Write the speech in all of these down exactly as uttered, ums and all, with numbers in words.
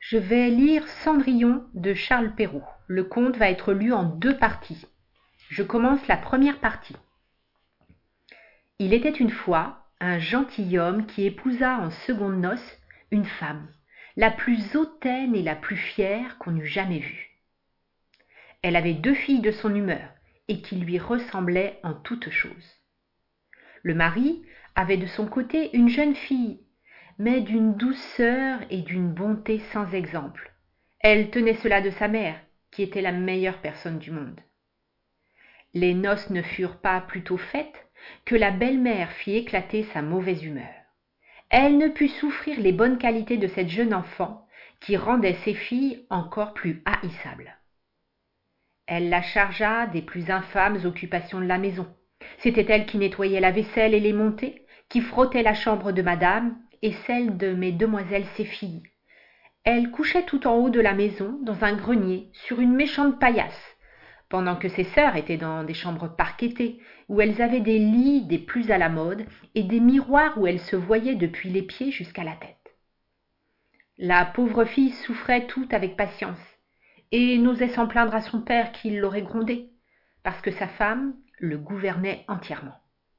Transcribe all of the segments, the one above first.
Je vais lire Cendrillon de Charles Perrault. Le conte va être lu en deux parties. Je commence la première partie. Il était une fois un gentilhomme qui épousa en secondes noces une femme, la plus hautaine et la plus fière qu'on eût jamais vue. Elle avait deux filles de son humeur et qui lui ressemblaient en toutes choses. Le mari avait de son côté une jeune fille, mais d'une douceur et d'une bonté sans exemple. Elle tenait cela de sa mère, qui était la meilleure personne du monde. Les noces ne furent pas plus tôt faites que la belle-mère fit éclater sa mauvaise humeur. Elle ne put souffrir les bonnes qualités de cette jeune enfant qui rendait ses filles encore plus haïssables. Elle la chargea des plus infâmes occupations de la maison. C'était elle qui nettoyait la vaisselle et les montées, qui frottait la chambre de madame et celle de mes demoiselles ses filles. Elle couchait tout en haut de la maison, dans un grenier, sur une méchante paillasse, pendant que ses sœurs étaient dans des chambres parquetées, où elles avaient des lits des plus à la mode et des miroirs où elles se voyaient depuis les pieds jusqu'à la tête. La pauvre fille souffrait tout avec patience, et n'osait s'en plaindre à son père qui l'aurait grondée, parce que sa femme le gouvernait entièrement.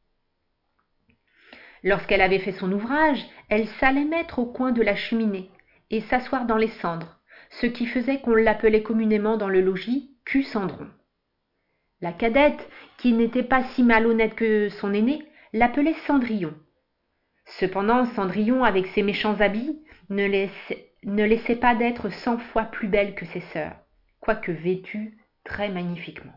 Lorsqu'elle avait fait son ouvrage, elle s'allait mettre au coin de la cheminée et s'asseoir dans les cendres, ce qui faisait qu'on l'appelait communément dans le logis cul-cendron. La cadette, qui n'était pas si malhonnête que son aînée, l'appelait Cendrillon. Cependant, Cendrillon, avec ses méchants habits, ne laissait, ne laissait pas d'être cent fois plus belle que ses sœurs, quoique vêtue très magnifiquement.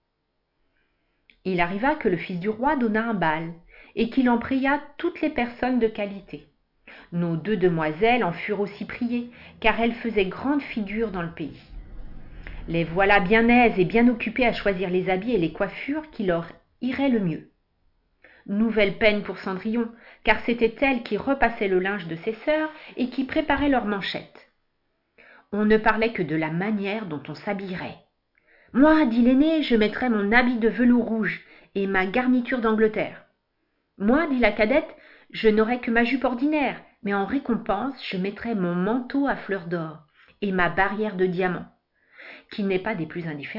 Il arriva que le fils du roi donna un bal, et qu'il en pria toutes les personnes de qualité. Nos deux demoiselles en furent aussi priées, car elles faisaient grande figure dans le pays. Les voilà bien aises et bien occupées à choisir les habits et les coiffures qui leur iraient le mieux. Nouvelle peine pour Cendrillon, car c'était elle qui repassait le linge de ses sœurs et qui préparait leurs manchettes. On ne parlait que de la manière dont on s'habillerait. « Moi, dit l'aînée, je mettrai mon habit de velours rouge et ma garniture d'Angleterre. Moi, dit la cadette, je n'aurai que ma jupe ordinaire, mais en récompense, je mettrai mon manteau à fleurs d'or et ma barrière de diamants, qui n'est pas des plus indifférentes. »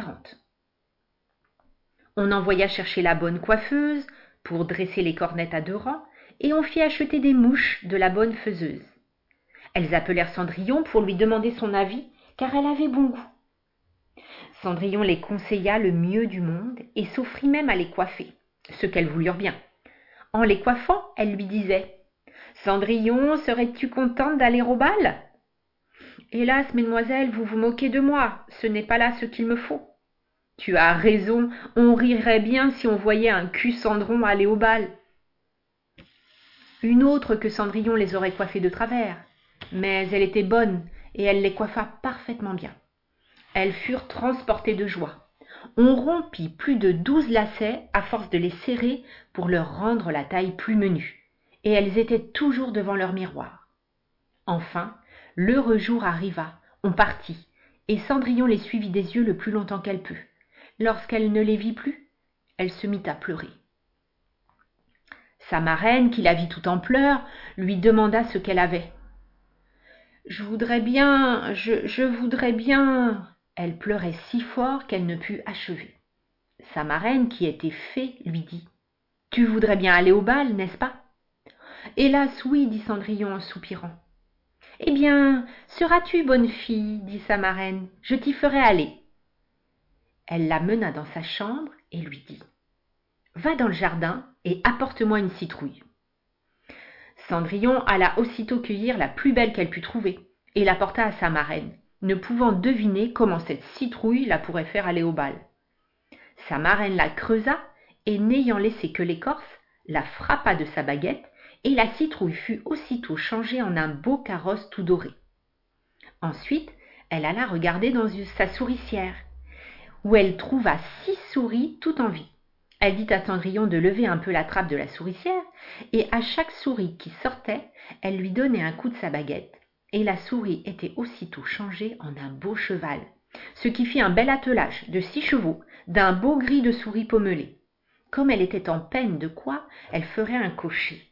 On envoya chercher la bonne coiffeuse pour dresser les cornettes à deux rangs, et on fit acheter des mouches de la bonne faiseuse. Elles appelèrent Cendrillon pour lui demander son avis, car elle avait bon goût. Cendrillon les conseilla le mieux du monde et s'offrit même à les coiffer, ce qu'elles voulurent bien. En les coiffant, elle lui disait « Cendrillon, serais-tu contente d'aller au bal ? » ?»« Hélas, mesdemoiselles, vous vous moquez de moi, ce n'est pas là ce qu'il me faut. »« Tu as raison, on rirait bien si on voyait un cul-cendron aller au bal. » Une autre que Cendrillon les aurait coiffées de travers, mais elle était bonne et elle les coiffa parfaitement bien. Elles furent transportées de joie. On rompit plus de douze lacets à force de les serrer pour leur rendre la taille plus menue, et elles étaient toujours devant leur miroir. Enfin, l'heureux jour arriva, on partit, et Cendrillon les suivit des yeux le plus longtemps qu'elle put. Lorsqu'elle ne les vit plus, elle se mit à pleurer. Sa marraine, qui la vit tout en pleurs, lui demanda ce qu'elle avait. « Je voudrais bien, je, je voudrais bien... » Elle pleurait si fort qu'elle ne put achever. Sa marraine, qui était fée, lui dit « Tu voudrais bien aller au bal, n'est-ce pas ?»« Hélas, oui, dit Cendrillon en soupirant. »« Eh bien, seras-tu bonne fille, dit sa marraine, je t'y ferai aller. » Elle la mena dans sa chambre et lui dit « Va dans le jardin et apporte-moi une citrouille. » Cendrillon alla aussitôt cueillir la plus belle qu'elle put trouver et l'apporta à sa marraine, ne pouvant deviner comment cette citrouille la pourrait faire aller au bal. Sa marraine la creusa et, n'ayant laissé que l'écorce, la frappa de sa baguette et la citrouille fut aussitôt changée en un beau carrosse tout doré. Ensuite, elle alla regarder dans sa souricière, où elle trouva six souris tout en vie. Elle dit à Cendrillon de lever un peu la trappe de la souricière, et à chaque souris qui sortait, elle lui donnait un coup de sa baguette, et la souris était aussitôt changée en un beau cheval, ce qui fit un bel attelage de six chevaux, d'un beau gris de souris pommelées. Comme elle était en peine de quoi, elle ferait un cocher.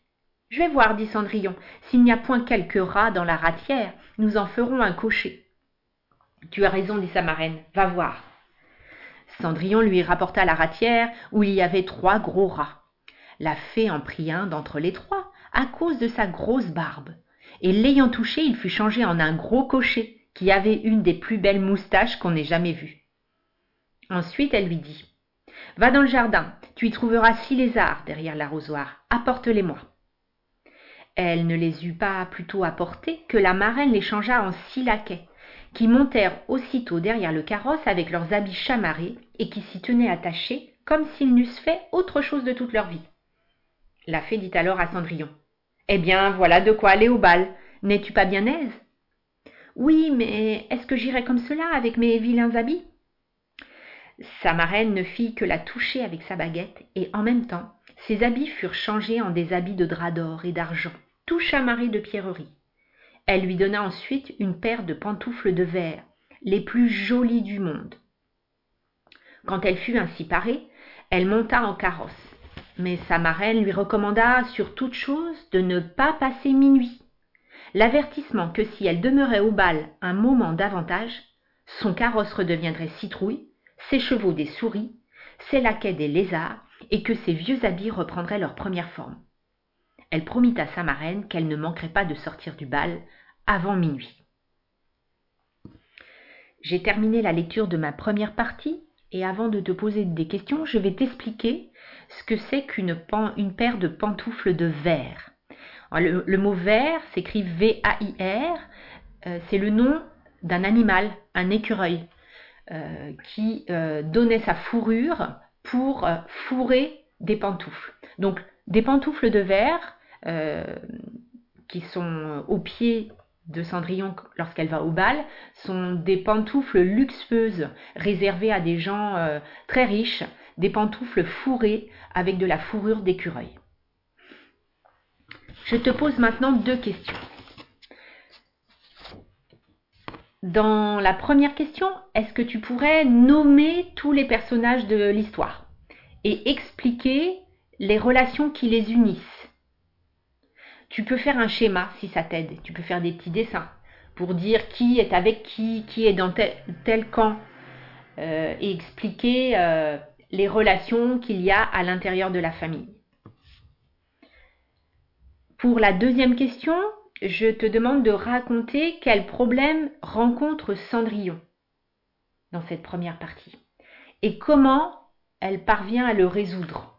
Je vais voir, dit Cendrillon. S'il n'y a point quelques rats dans la ratière, nous en ferons un cocher. Tu as raison, dit sa marraine, va voir. Cendrillon lui rapporta la ratière où il y avait trois gros rats. La fée en prit un d'entre les trois à cause de sa grosse barbe, et l'ayant touché, il fut changé en un gros cocher qui avait une des plus belles moustaches qu'on ait jamais vues. Ensuite, elle lui dit « Va dans le jardin, tu y trouveras six lézards derrière l'arrosoir, apporte-les-moi. » Elle ne les eut pas plutôt apportés que la marraine les changea en six laquais, qui montèrent aussitôt derrière le carrosse avec leurs habits chamarrés et qui s'y tenaient attachés comme s'ils n'eussent fait autre chose de toute leur vie. La fée dit alors à Cendrillon « Eh bien, voilà de quoi aller au bal. N'es-tu pas bien aise ?»« Oui, mais est-ce que j'irai comme cela avec mes vilains habits ?» Sa marraine ne fit que la toucher avec sa baguette, et en même temps, ses habits furent changés en des habits de drap d'or et d'argent, tout chamarrés de pierreries. Elle lui donna ensuite une paire de pantoufles de verre, les plus jolies du monde. Quand elle fut ainsi parée, elle monta en carrosse. Mais sa marraine lui recommanda sur toute chose de ne pas passer minuit. L'avertissement que si elle demeurait au bal un moment davantage, son carrosse redeviendrait citrouille, ses chevaux des souris, ses laquais des lézards, et que ses vieux habits reprendraient leur première forme. Elle promit à sa marraine qu'elle ne manquerait pas de sortir du bal avant minuit. J'ai terminé la lecture de ma première partie, et avant de te poser des questions, je vais t'expliquer ce que c'est qu'une pan, une paire de pantoufles de verre. Le, le mot verre s'écrit V A I R, euh, c'est le nom d'un animal, un écureuil, euh, qui euh, donnait sa fourrure pour euh, fourrer des pantoufles. Donc des pantoufles de verre euh, qui sont aux pieds de Cendrillon lorsqu'elle va au bal sont des pantoufles luxueuses réservées à des gens euh, très riches, des pantoufles fourrées avec de la fourrure d'écureuil. Je te pose maintenant deux questions. Dans la première question, est-ce que tu pourrais nommer tous les personnages de l'histoire et expliquer les relations qui les unissent? Tu peux faire un schéma si ça t'aide, tu peux faire des petits dessins pour dire qui est avec qui, qui est dans tel, tel camp euh, et expliquer euh, les relations qu'il y a à l'intérieur de la famille. Pour la deuxième question, je te demande de raconter quel problème rencontre Cendrillon dans cette première partie et comment elle parvient à le résoudre.